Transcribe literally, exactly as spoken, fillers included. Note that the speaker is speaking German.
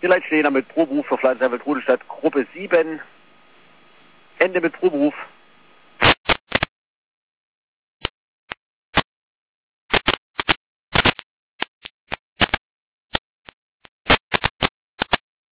Hier stehen mit Proberuf für Pflanzenheilmittel Rudolstadt, Gruppe sieben. Ende mit Proberuf.